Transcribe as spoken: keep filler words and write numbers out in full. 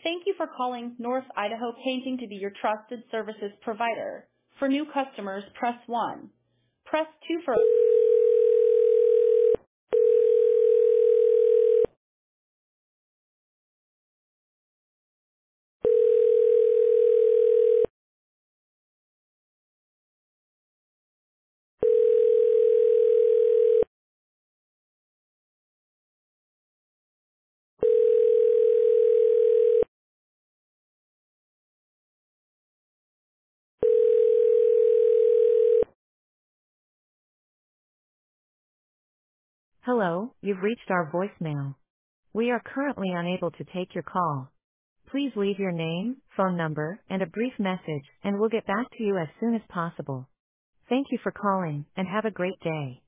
Thank you for calling North Idaho Painting to be your trusted services provider. For new customers, press one. Press two for... Hello, you've reached our voicemail. We are currently unable to take your call. Please leave your name, phone number, and a brief message, and we'll get back to you as soon as possible. Thank you for calling, and have a great day.